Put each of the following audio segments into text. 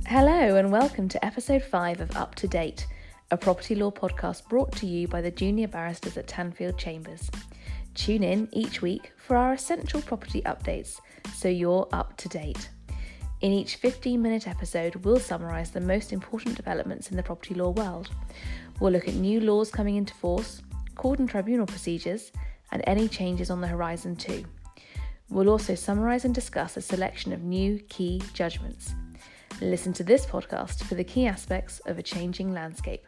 Hello and welcome to episode 5 of Up to Date, a property law podcast brought to you by the junior barristers at Tanfield Chambers. Tune in each week for our essential property updates so you're up to date. In each 15-minute episode, we'll summarise the most important developments in the property law world. We'll look at new laws coming into force, court and tribunal procedures, and any changes on the horizon too. We'll also summarise and discuss a selection of new key judgments. Listen to this podcast for the key aspects of a changing landscape.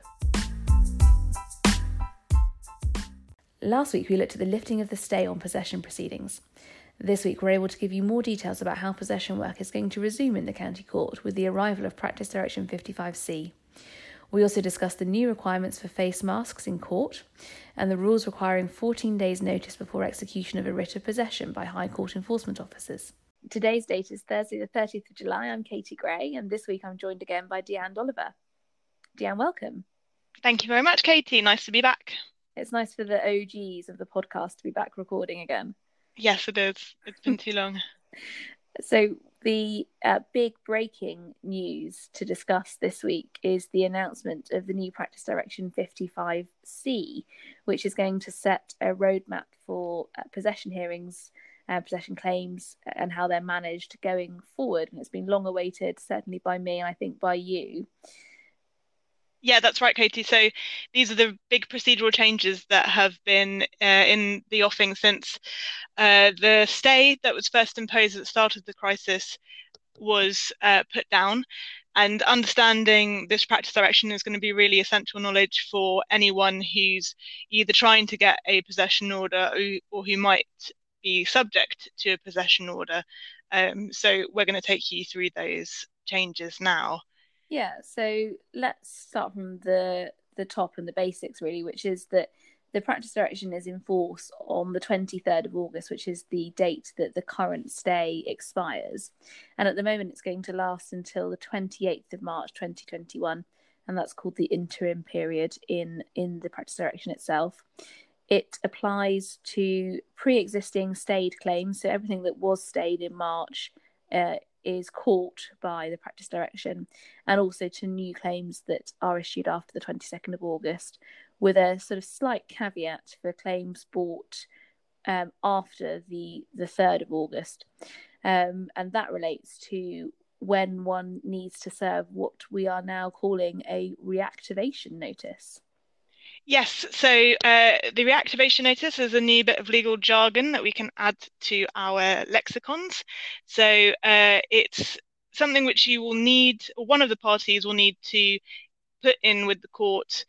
Last week we looked at the lifting of the stay on possession proceedings. This week we're able to give you more details about how possession work is going to resume in the County Court with the arrival of Practice Direction 55C. We also discussed the new requirements for face masks in court and the rules requiring 14 days notice before execution of a writ of possession by High Court enforcement officers. Today's date is Thursday the 30th of July. I'm Katie Gray, and this week I'm joined again by Deanne Oliver. Deanne, welcome. Thank you very much, Katie. Nice to be back. It's nice for the OGs of the podcast to be back recording again. Yes, it is. It's been too long. So the big breaking news to discuss this week is the announcement of the new Practice Direction 55C, which is going to set a roadmap for possession hearings, possession claims, and how they're managed going forward. And it's been long awaited, certainly by me, and I think by you. Yeah, that's right, Katie. So these are the big procedural changes that have been in the offing since the stay that was first imposed at the start of the crisis was put down. And understanding this practice direction is going to be really essential knowledge for anyone who's either trying to get a possession order or who might be subject to a possession order. So we're going to take you through those changes now. Yeah, so let's start from the top and the basics, really, which is that the practice direction is in force on the 23rd of August, which is the date that the current stay expires. And at the moment, it's going to last until the 28th of March 2021, and that's called the interim period in the practice direction itself. It applies to pre-existing stayed claims, so everything that was stayed in March is caught by the practice direction, and also to new claims that are issued after the 22nd of August, with a sort of slight caveat for claims brought after the 3rd of August. And that relates to when one needs to serve what we are now calling a reactivation notice. Yes, so the reactivation notice is a new bit of legal jargon that we can add to our lexicons. So it's something which you will need, or one of the parties will need to put in with the court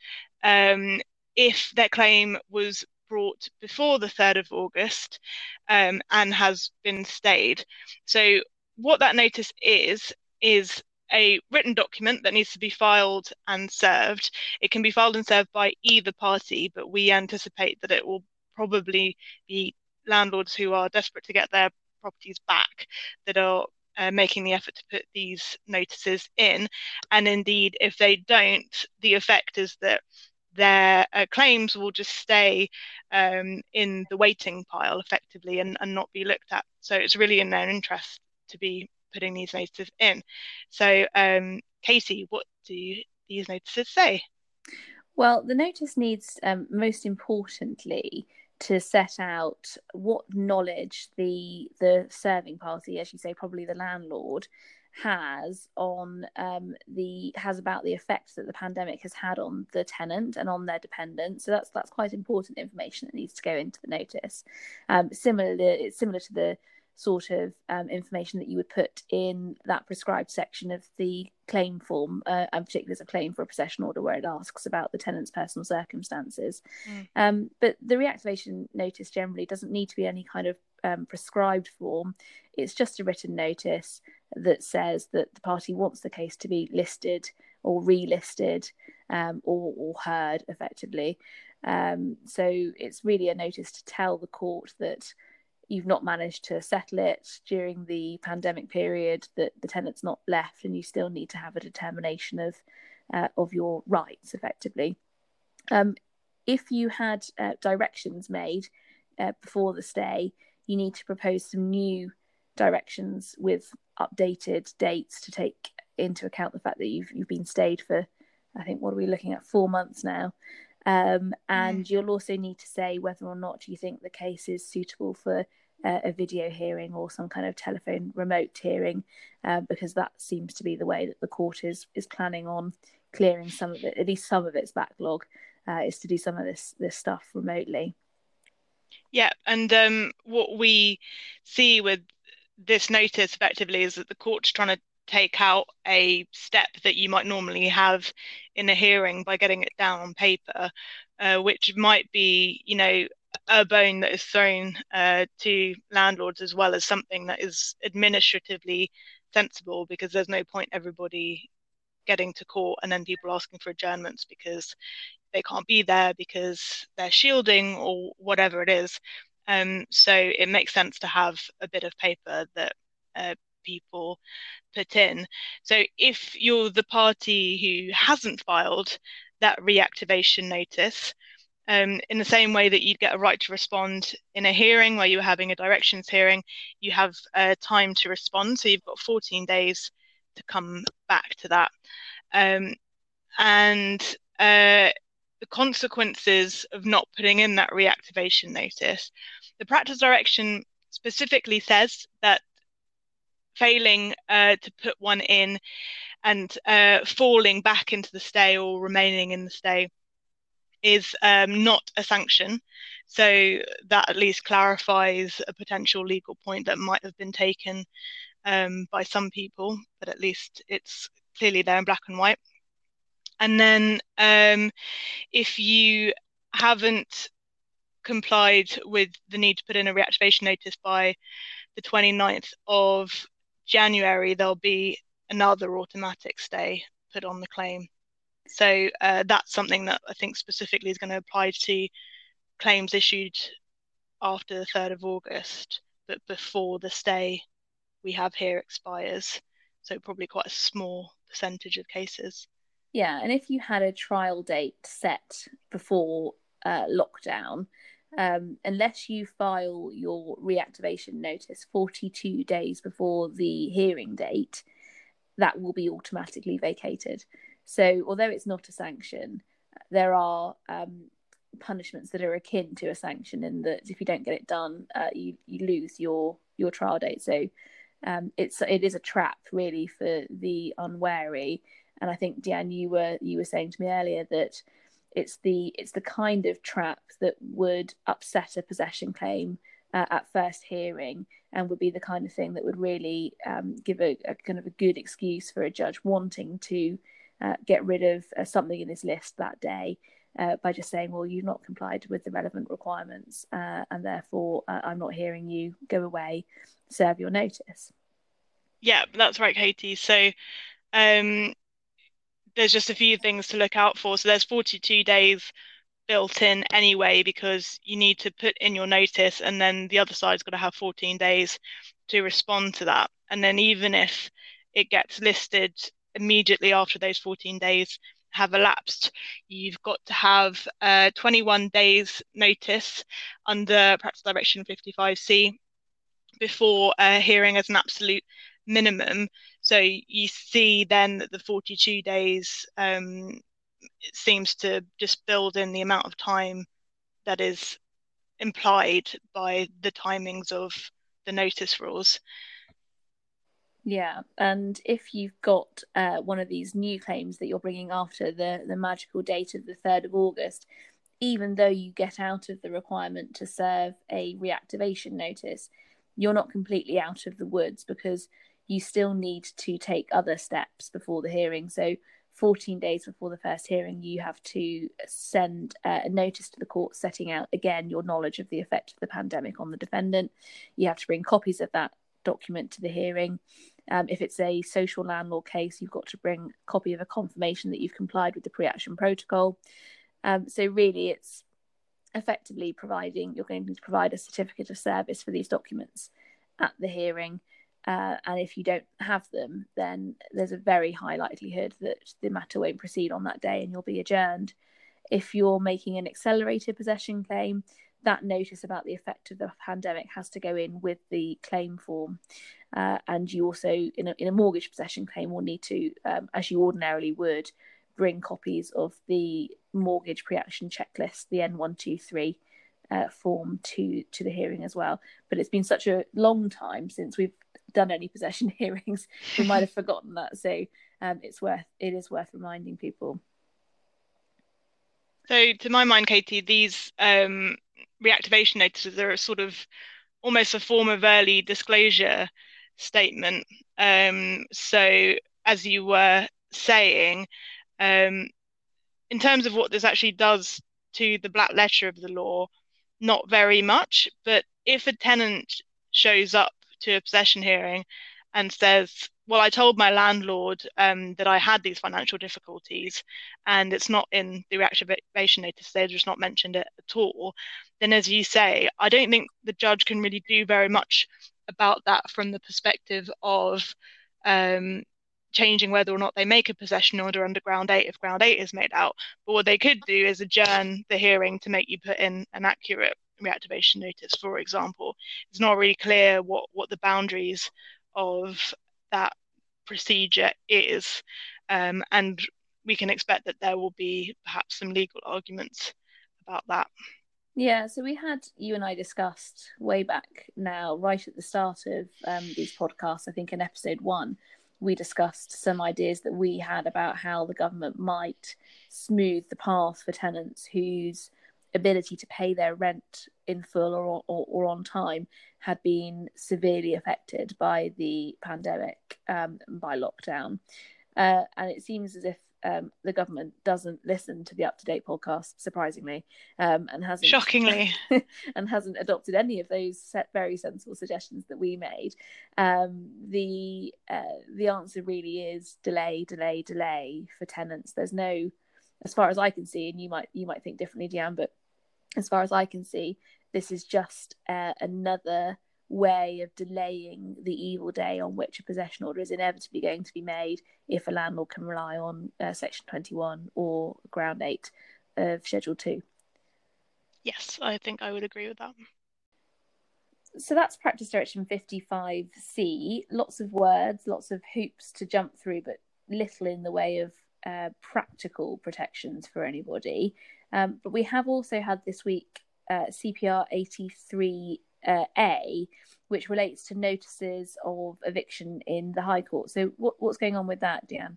if their claim was brought before the 3rd of August and has been stayed. So what that notice is a written document that needs to be filed and served. It can be filed and served by either party, but we anticipate that it will probably be landlords who are desperate to get their properties back that are making the effort to put these notices in. And indeed, if they don't, the effect is that their claims will just stay in the waiting pile effectively and not be looked at. So it's really in their interest to be putting these notices in. So, Katie, what do these notices say? Well, the notice needs, most importantly, to set out what knowledge the serving party, as you say, probably the landlord, has on has about the effects that the pandemic has had on the tenant and on their dependents. So that's quite important information that needs to go into the notice. It's similar to the sort of information that you would put in that prescribed section of the claim form, and particularly as a claim for a possession order where it asks about the tenant's personal circumstances. But the reactivation notice generally doesn't need to be any kind of prescribed form. It's just a written notice that says that the party wants the case to be listed or relisted or heard effectively. So it's really a notice to tell the court that you've not managed to settle it during the pandemic period, that the tenant's not left, and you still need to have a determination of your rights effectively. If you had directions made before the stay, you need to propose some new directions with updated dates to take into account the fact that you've been stayed for, I think, what are we looking at, 4 months now. And you'll also need to say whether or not you think the case is suitable for a video hearing or some kind of telephone remote hearing, because that seems to be the way that the court is planning on clearing some of it, at least some of its backlog, is to do some of this stuff remotely. Yeah, and what we see with this notice effectively is that the court's trying to take out a step that you might normally have in a hearing by getting it down on paper, which might be, a bone that is thrown to landlords, as well as something that is administratively sensible, because there's no point everybody getting to court and then people asking for adjournments because they can't be there because they're shielding or whatever it is. So it makes sense to have a bit of paper that people put in. So if you're the party who hasn't filed that reactivation notice, in the same way that you'd get a right to respond in a hearing where you're having a directions hearing, you have time to respond. So you've got 14 days to come back to that. And the consequences of not putting in that reactivation notice, the practice direction specifically says that failing to put one in and falling back into the stay or remaining in the stay is not a sanction. So that at least clarifies a potential legal point that might have been taken by some people, but at least it's clearly there in black and white. And then if you haven't complied with the need to put in a reactivation notice by the 29th of January, there'll be another automatic stay put on the claim. So that's something that I think specifically is going to apply to claims issued after the 3rd of August, but before the stay we have here expires. So probably quite a small percentage of cases. Yeah, and if you had a trial date set before lockdown, unless you file your reactivation notice 42 days before the hearing date, that will be automatically vacated. So although it's not a sanction, there are punishments that are akin to a sanction, in that if you don't get it done, you lose your trial date. So it is a trap really for the unwary. And I think, Deanne, you were saying to me earlier that it's the kind of trap that would upset a possession claim at first hearing, and would be the kind of thing that would really give a kind of a good excuse for a judge wanting to get rid of something in his list that day, by just saying, well, you've not complied with the relevant requirements, and therefore I'm not hearing you, go away, serve your notice. Yeah, that's right, Katie. So there's just a few things to look out for. So there's 42 days built in anyway, because you need to put in your notice, and then the other side's got to have 14 days to respond to that. And then even if it gets listed immediately after those 14 days have elapsed, you've got to have 21 days notice under Practice Direction 55C before hearing as an absolute minimum. So you see then that the 42 days seems to just build in the amount of time that is implied by the timings of the notice rules. Yeah, and if you've got one of these new claims that you're bringing after the magical date of the 3rd of August, even though you get out of the requirement to serve a reactivation notice, you're not completely out of the woods, because you still need to take other steps before the hearing. So 14 days before the first hearing, you have to send a notice to the court setting out, again, your knowledge of the effect of the pandemic on the defendant. You have to bring copies of that document to the hearing. If it's a social landlord case, you've got to bring a copy of a confirmation that you've complied with the pre-action protocol. So really, it's effectively you're going to need to provide a certificate of service for these documents at the hearing. And if you don't have them, then there's a very high likelihood that the matter won't proceed on that day and you'll be adjourned. If you're making an accelerated possession claim, that notice about the effect of the pandemic has to go in with the claim form. and you also, in a mortgage possession claim, will need to, as you ordinarily would, bring copies of the mortgage pre-action checklist, the N123 form, to the hearing as well. But it's been such a long time since we've done any possession hearings, we might have forgotten that. So it is worth reminding people. So to my mind, Katie, these reactivation notices are a sort of almost a form of early disclosure statement. So as you were saying, in terms of what this actually does to the black letter of the law, not very much. But if a tenant shows up to a possession hearing and says, well, I told my landlord that I had these financial difficulties, and it's not in the reactivation notice, they've just not mentioned it at all, then as you say, I don't think the judge can really do very much about that from the perspective of changing whether or not they make a possession order under ground 8 if ground 8 is made out. But what they could do is adjourn the hearing to make you put in an accurate reactivation notice, for example. It's not really clear what the boundaries of that procedure is, and we can expect that there will be perhaps some legal arguments about that. Yeah, so you and I discussed way back now, right at the start of these podcasts, I think in episode 1, we discussed some ideas that we had about how the government might smooth the path for tenants whose ability to pay their rent in full or on time had been severely affected by the pandemic, by lockdown. And it seems as if the government doesn't listen to the Up to Date podcast, surprisingly, and hasn't shockingly and hasn't adopted any of those very sensible suggestions that we made. The answer really is delay for tenants. There's no, as far as I can see, and you might think differently, Deanne, but as far as I can see, this is just another way of delaying the evil day on which a possession order is inevitably going to be made if a landlord can rely on Section 21 or Ground 8 of Schedule 2. Yes, I think I would agree with that. So that's Practice Direction 55C. Lots of words, lots of hoops to jump through, but little in the way of practical protections for anybody. But we have also had this week CPR 83A, which relates to notices of eviction in the High Court. So what's going on with that, Deanne?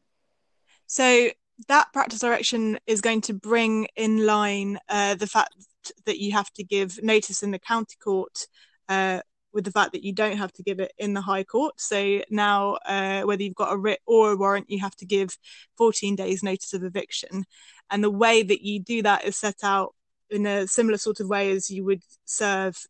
So that practice direction is going to bring in line the fact that you have to give notice in the county court with the fact that you don't have to give it in the High Court. So now whether you've got a writ or a warrant, you have to give 14 days notice of eviction. And the way that you do that is set out in a similar sort of way as you would serve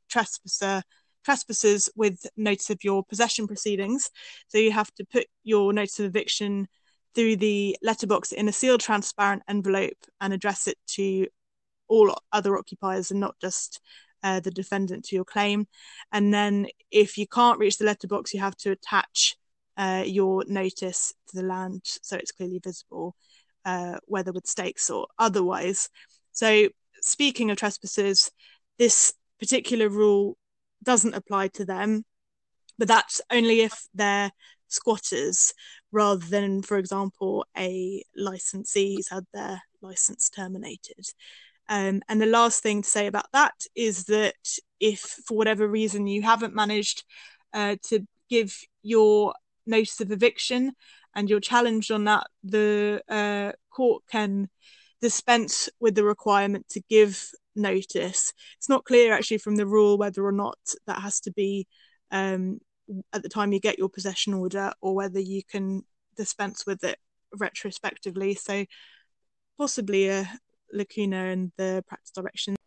trespassers with notice of your possession proceedings. So you have to put your notice of eviction through the letterbox in a sealed transparent envelope and address it to all other occupiers and not just the defendant to your claim. And then if you can't reach the letterbox, you have to attach your notice to the land so it's clearly visible, whether with stakes or otherwise. So speaking of trespassers, this particular rule doesn't apply to them, but that's only if they're squatters rather than, for example, a licensee who's had their license terminated. And the last thing to say about that is that if for whatever reason you haven't managed to give your notice of eviction and you're challenged on that, the court can dispense with the requirement to give notice. It's not clear actually from the rule whether or not that has to be at the time you get your possession order or whether you can dispense with it retrospectively. So possibly a lacuna in the practice direction.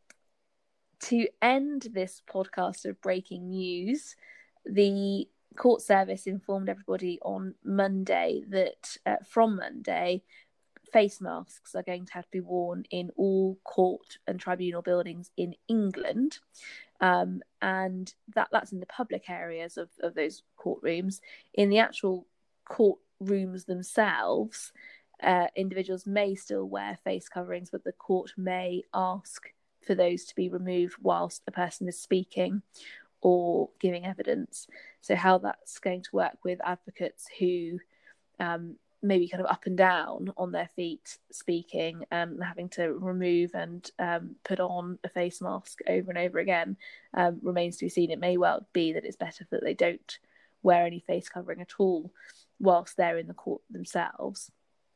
To end this podcast of breaking news, the court service informed everybody on Monday that from Monday, face masks are going to have to be worn in all court and tribunal buildings in England. And that's in the public areas of those courtrooms. In the actual courtrooms themselves, individuals may still wear face coverings, but the court may ask for those to be removed whilst the person is speaking, or giving evidence. So how that's going to work with advocates who maybe kind of up and down on their feet speaking and having to remove and put on a face mask over and over again remains to be seen. It may well be that it's better that they don't wear any face covering at all whilst they're in the court themselves.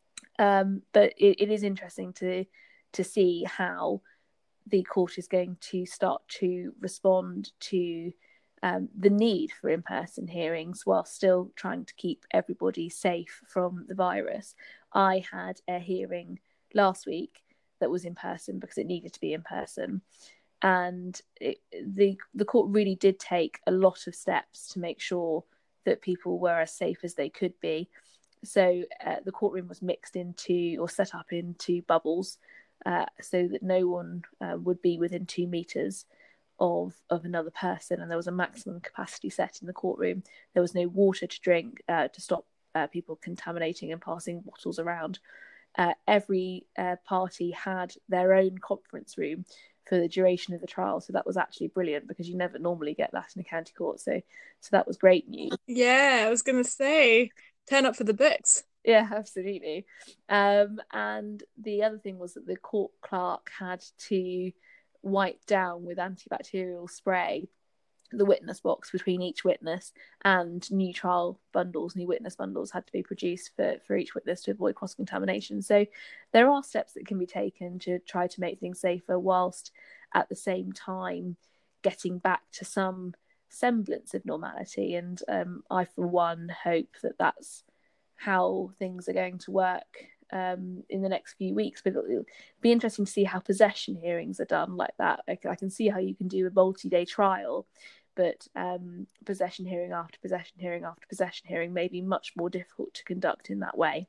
But it is interesting to see how the court is going to start to respond to the need for in-person hearings while still trying to keep everybody safe from the virus. I had a hearing last week that was in person because it needed to be in person, and the court really did take a lot of steps to make sure that people were as safe as they could be. So the courtroom was mixed into or set up into bubbles so that no one would be within 2 meters of another person, and there was a maximum capacity set in the courtroom. There was no water to drink to stop people contaminating and passing bottles around. Every party had their own conference room for the duration of the trial, so that was actually brilliant because you never normally get that in a county court. So that was great news. Yeah, I was gonna say, turn up for the books. Yeah, absolutely. And the other thing was that the court clerk had to wipe down with antibacterial spray the witness box between each witness, and new witness bundles had to be produced for each witness to avoid cross-contamination. So there are steps that can be taken to try to make things safer whilst at the same time getting back to some semblance of normality. And I, for one, hope that that's how things are going to work in the next few weeks. But it'll be interesting to see how possession hearings are done like that. I can see how you can do a multi-day trial, but possession hearing after possession hearing after possession hearing may be much more difficult to conduct in that way.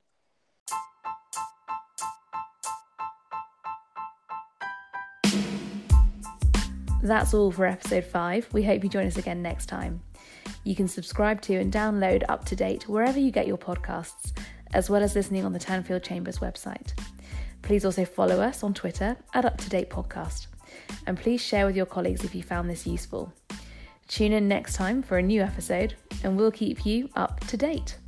That's all for episode 5. We hope you join us again next time. You can subscribe to and download Up to Date wherever you get your podcasts, as well as listening on the Tanfield Chambers website. Please also follow us on Twitter at Up to Date Podcast, and please share with your colleagues if you found this useful. Tune in next time for a new episode, and we'll keep you up to date.